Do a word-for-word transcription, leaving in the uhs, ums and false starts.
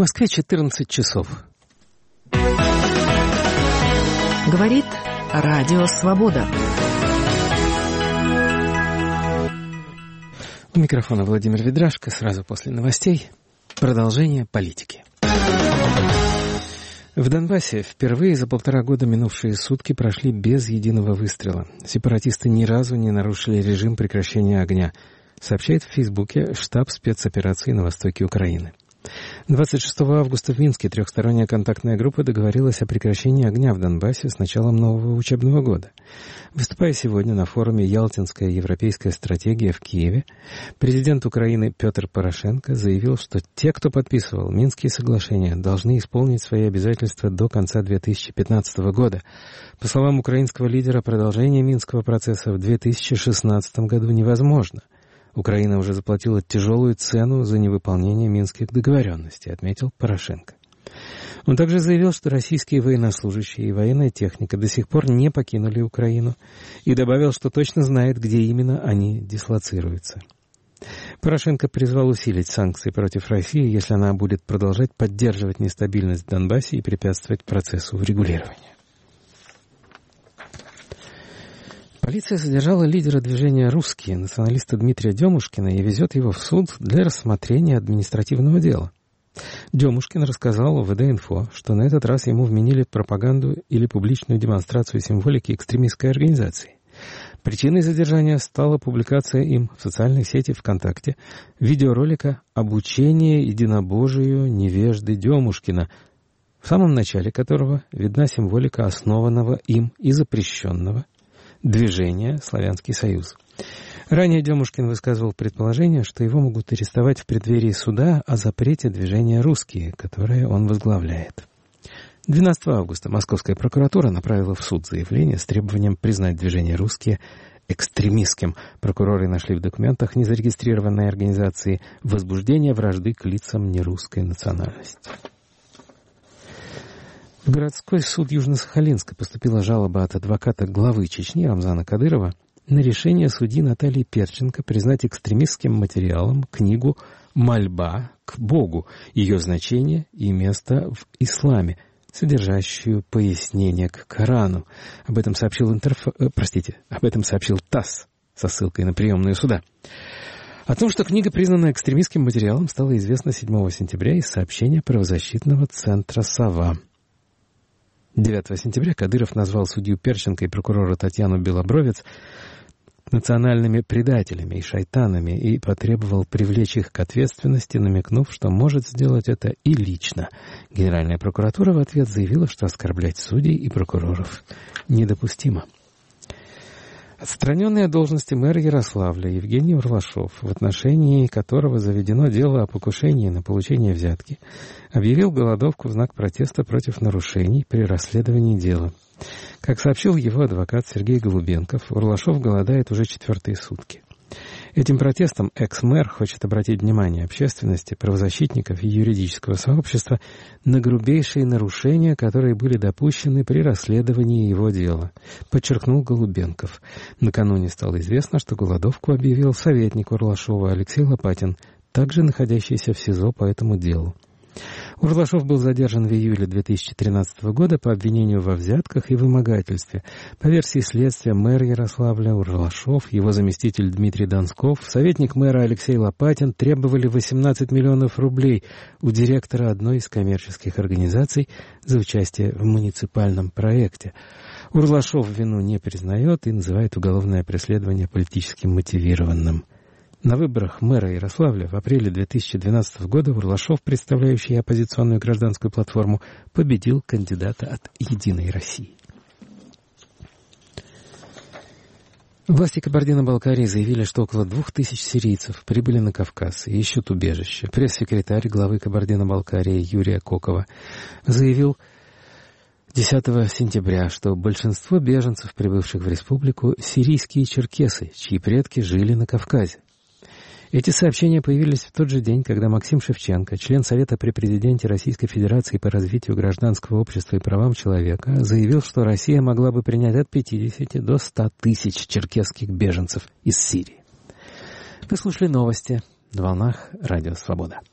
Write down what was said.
Москве четырнадцать часов. Говорит Радио Свобода. У микрофона Владимир Ведрашко. Сразу после новостей продолжение политики. В Донбассе впервые за полтора года минувшие сутки прошли без единого выстрела. Сепаратисты ни разу не нарушили режим прекращения огня, сообщает в Фейсбуке штаб спецопераций на востоке Украины. двадцать шестого августа в Минске трехсторонняя контактная группа договорилась о прекращении огня в Донбассе с началом нового учебного года. Выступая сегодня на форуме «Ялтинская европейская стратегия» в Киеве, президент Украины Петр Порошенко заявил, что те, кто подписывал Минские соглашения, должны исполнить свои обязательства до конца две тысячи пятнадцатого года. По словам украинского лидера, продолжение Минского процесса в две тысячи шестнадцатом году невозможно. Украина уже заплатила тяжелую цену за невыполнение минских договоренностей, отметил Порошенко. Он также заявил, что российские военнослужащие и военная техника до сих пор не покинули Украину, и добавил, что точно знает, где именно они дислоцируются. Порошенко призвал усилить санкции против России, если она будет продолжать поддерживать нестабильность в Донбассе и препятствовать процессу урегулирования. Полиция задержала лидера движения «Русские», националиста Дмитрия Демушкина, и везет его в суд для рассмотрения административного дела. Демушкин рассказал в ВД-инфо, что на этот раз ему вменили пропаганду или публичную демонстрацию символики экстремистской организации. Причиной задержания стала публикация им в социальной сети ВКонтакте видеоролика «Обучение единобожию невежды Демушкина», в самом начале которого видна символика основанного им и запрещенного движения «Славянский Союз». Ранее Демушкин высказывал предположение, что его могут арестовать в преддверии суда о запрете движения «Русские», которое он возглавляет. двенадцатого августа Московская прокуратура направила в суд заявление с требованием признать движение «Русские» экстремистским. Прокуроры нашли в документах незарегистрированной организации возбуждение вражды к лицам нерусской национальности. В городской суд Южно-Сахалинска поступила жалоба от адвоката главы Чечни Рамзана Кадырова на решение судьи Натальи Перченко признать экстремистским материалом книгу «Мольба к Богу», ее значение и место в исламе, содержащую пояснение к Корану. Об этом сообщил Интерф... э, простите, об этом сообщил ТАСС со ссылкой на приемную суда. О том, что книга признана экстремистским материалом, стало известно седьмого сентября из сообщения правозащитного центра «Сова». девятого сентября Кадыров назвал судью Перченко и прокурора Татьяну Белобровец национальными предателями и шайтанами и потребовал привлечь их к ответственности, намекнув, что может сделать это и лично. Генеральная прокуратура в ответ заявила, что оскорблять судей и прокуроров недопустимо. Отстраненный от должности мэр Ярославля Евгений Урлашов, в отношении которого заведено дело о покушении на получение взятки, объявил голодовку в знак протеста против нарушений при расследовании дела. Как сообщил его адвокат Сергей Голубенков, Урлашов голодает уже четвертые сутки. Этим протестом экс-мэр хочет обратить внимание общественности, правозащитников и юридического сообщества на грубейшие нарушения, которые были допущены при расследовании его дела, подчеркнул Голубенков. Накануне стало известно, что голодовку объявил советник Урлашова Алексей Лопатин, также находящийся в СИЗО по этому делу. Урлашов был задержан в июле две тысячи тринадцатого года по обвинению во взятках и вымогательстве. По версии следствия, мэр Ярославля Урлашов, его заместитель Дмитрий Донсков, советник мэра Алексей Лопатин требовали восемнадцать миллионов рублей у директора одной из коммерческих организаций за участие в муниципальном проекте. Урлашов вину не признает и называет уголовное преследование политически мотивированным. На выборах мэра Ярославля в апреле две тысячи двенадцатого года Урлашов, представляющий оппозиционную гражданскую платформу, победил кандидата от «Единой России». Власти Кабардино-Балкарии заявили, что около двух тысяч сирийцев прибыли на Кавказ и ищут убежище. Пресс-секретарь главы Кабардино-Балкарии Юрия Кокова заявил десятого сентября, что большинство беженцев, прибывших в республику, сирийские черкесы, чьи предки жили на Кавказе. Эти сообщения появились в тот же день, когда Максим Шевченко, член Совета при президенте Российской Федерации по развитию гражданского общества и правам человека, заявил, что Россия могла бы принять от пятидесяти до ста тысяч черкесских беженцев из Сирии. Вы слушали новости на волнах Радио Свобода.